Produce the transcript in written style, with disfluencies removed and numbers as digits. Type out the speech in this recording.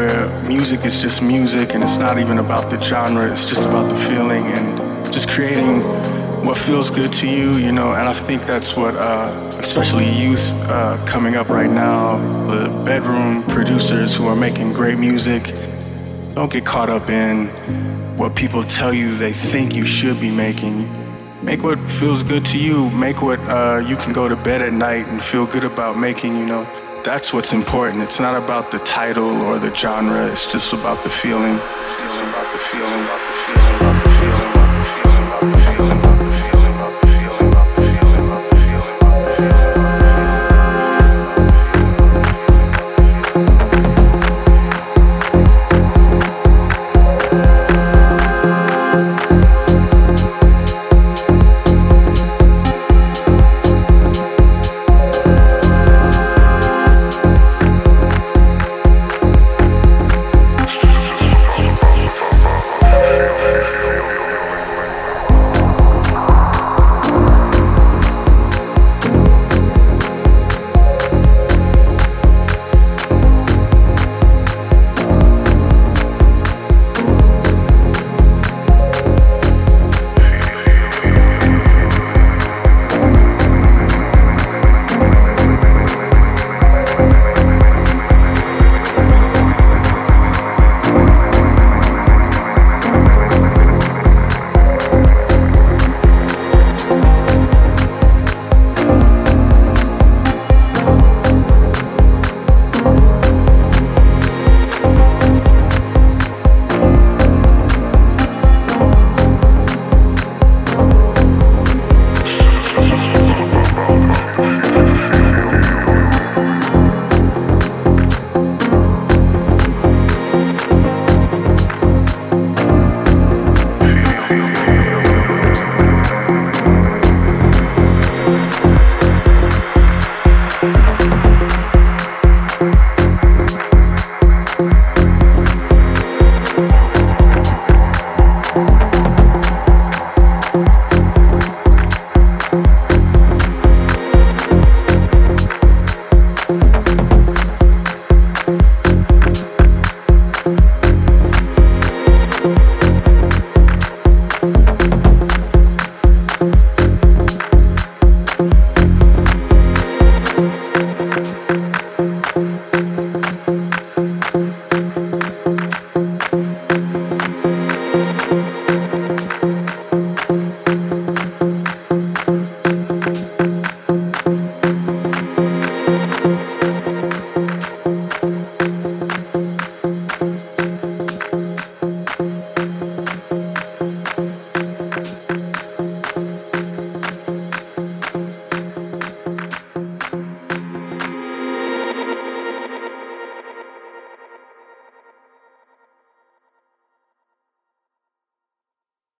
where music is just music and it's not even about the genre, it's just about the feeling and just creating what feels good to you, you know. And I think that's what, especially youth coming up right now, the bedroom producers who are making great music, don't get caught up in what people tell you they think you should be making. Make what feels good to you. Make what you can go to bed at night and feel good about making, you know. That's what's important. It's not about the title or the genre. It's just about the feeling. It's about the feeling.